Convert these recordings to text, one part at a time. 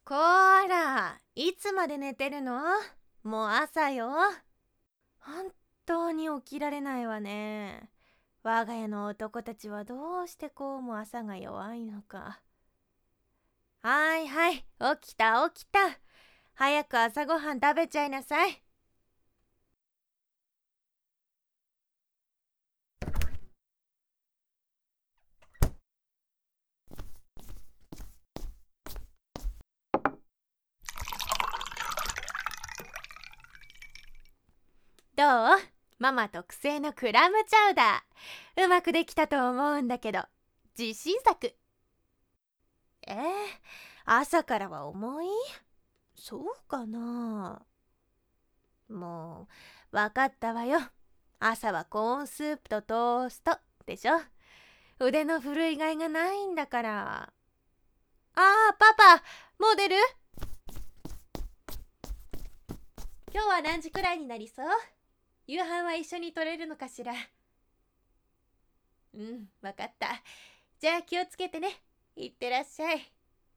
こーら、いつまで寝てるの？もう朝よ。本当に起きられないわね。我が家の男たちはどうしてこうも朝が弱いのか。はいはい、起きた起きた。早く朝ごはん食べちゃいなさい。どう？ママ特製のクラムチャウダー。うまくできたと思うんだけど、自信作。朝からは重い？そうかな。もう、わかったわよ。朝はコーンスープとトーストでしょ。腕の振るいがいがないんだから。パパ、もう出る？今日は何時くらいになりそう？夕飯は一緒に取れるのかしら？わかった。じゃあ気をつけてね。いってらっしゃい。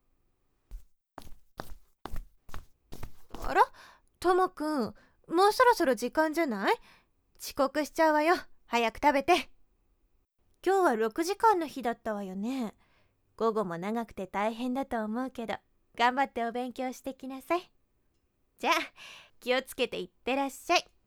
あら、ともくん、もうそろそろ時間じゃない？遅刻しちゃうわよ。早く食べて。今日は6時間の日だったわよね。午後も長くて大変だと思うけど、頑張ってお勉強してきなさい。じゃあ、気をつけていってらっしゃい。